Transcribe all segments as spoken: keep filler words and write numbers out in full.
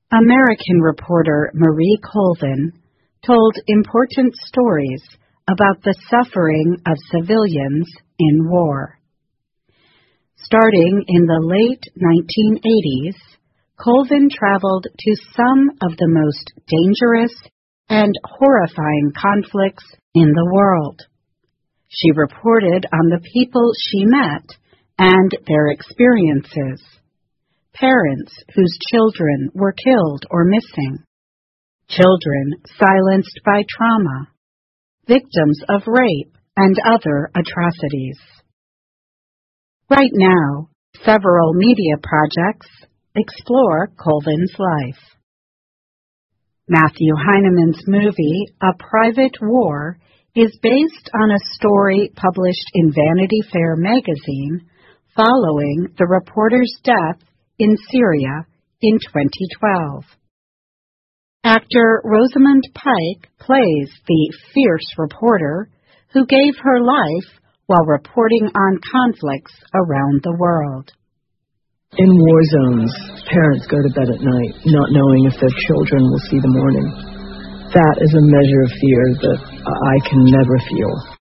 American reporter Marie Colvin told important stories about the suffering of civilians in war. Starting in the late nineteen eighties, Colvin traveled to some of the most dangerous and horrifying conflicts in the world. She reported on the people she met and their experiences. Parents whose children were killed or missing. Children silenced by trauma. Victims of rape and other atrocities. Right now, several media projects explore Colvin's life. Matthew Heineman's movie, A Private War, is based on a story published in Vanity Fair magazine following the reporter's death in Syria in twenty twelve. Actor Rosamund Pike plays the fierce reporter who gave her life while reporting on conflicts around the world. In war zones, parents go to bed at night not knowing if their children will see the morning. That is a measure of fear that I can never feel.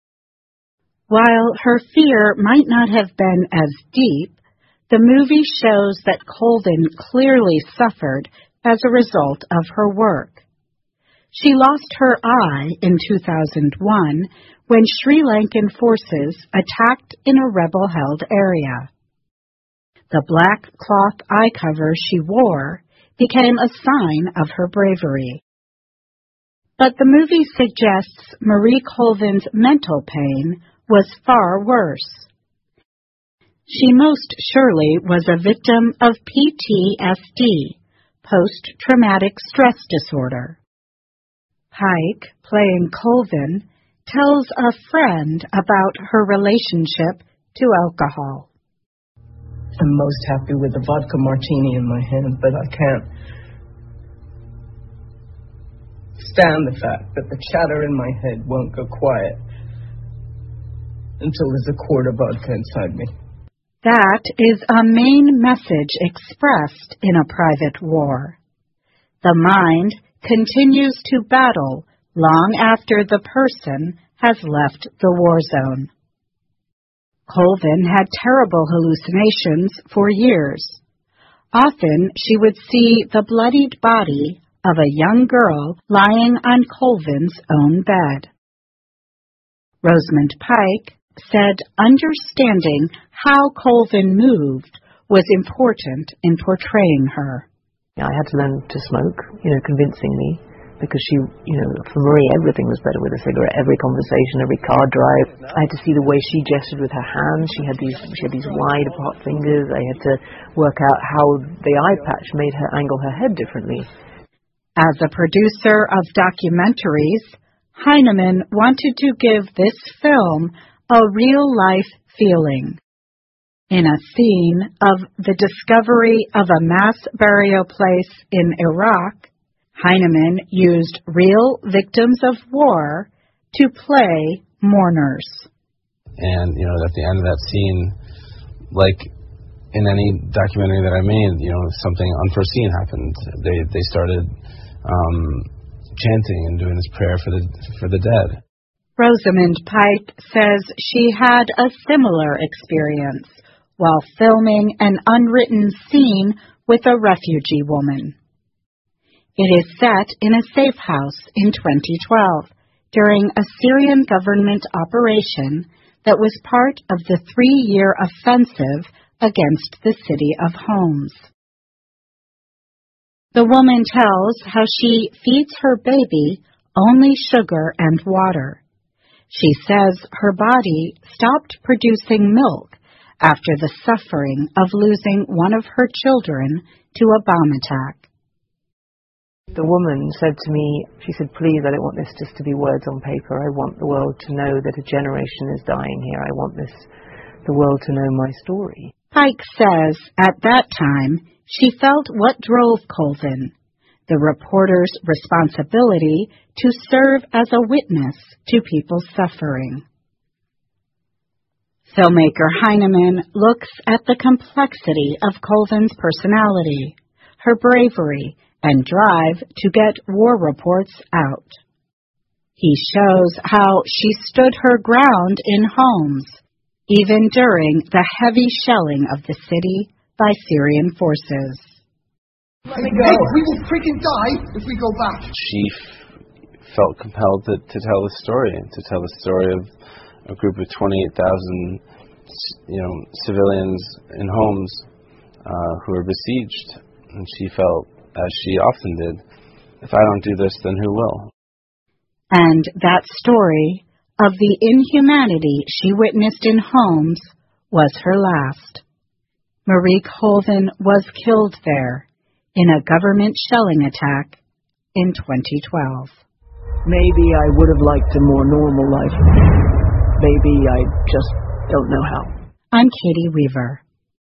While her fear might not have been as deep, the movie shows that Colvin clearly suffered as a result of her work. She lost her eye in two thousand one when Sri Lankan forces attacked in a rebel-held area. The black cloth eye cover she wore became a sign of her bravery. But the movie suggests Marie Colvin's mental pain was far worse. She most surely was a victim of P T S D, post-traumatic stress disorder. Pike, playing Colvin, tells a friend about her relationship to alcohol. I'm most happy with the vodka martini in my hand, but I can't stand the fact that the chatter in my head won't go quiet until there's a quart of vodka inside me. That is a main message expressed in A Private War. The mind continues to battle long after the person has left the war zone. Colvin had terrible hallucinations for years. Often she would see the bloodied body of a young girl lying on Colvin's own bed. Rosamund Pike said understanding how Colvin moved was important in portraying her. I had to learn to smoke, you know, convincingly, because she, you know, for Marie, everything was better with a cigarette. Every conversation, every car drive. I had to see the way she gestured with her hands. She had these, she had these wide apart fingers. I had to work out how the eye patch made her angle her head differently. As a producer of documentaries, Heineman wanted to give this film a real-life feeling. In a scene of the discovery of a mass burial place in Iraq, Heineman used real victims of war to play mourners. And, you know, at the end of that scene, like in any documentary that I made, you know, something unforeseen happened. They they started um, chanting and doing this prayer for the for the dead. Rosamund Pike says she had a similar experience while filming an unwritten scene with a refugee woman. It is set in a safe house in twenty twelve during a Syrian government operation that was part of the three-year offensive against the city of Homs. The woman tells how she feeds her baby only sugar and water. She says her body stopped producing milk after the suffering of losing one of her children to a bomb attack. The woman said to me, she said, please, I don't want this just to be words on paper. I want the world to know that a generation is dying here. I want this, the world to know my story. Pike says at that time she felt what drove Colvin, the reporter's responsibility to serve as a witness to people's suffering. Filmmaker Heineman looks at the complexity of Colvin's personality, her bravery, and drive to get war reports out. He shows how she stood her ground in Homs, even during the heavy shelling of the city by Syrian forces. Let me go. Hey, we will freaking die if we go back. She f- felt compelled to, to tell the story, to tell the story of a group of twenty-eight thousand, you know, civilians in Homs uh, who were besieged. And she felt, as she often did, if I don't do this, then who will? And that story of the inhumanity she witnessed in Homs was her last. Marie Colvin was killed there in a government shelling attack in twenty twelve. Maybe I would have liked a more normal life. Maybe I just don't know how. I'm Katie Weaver.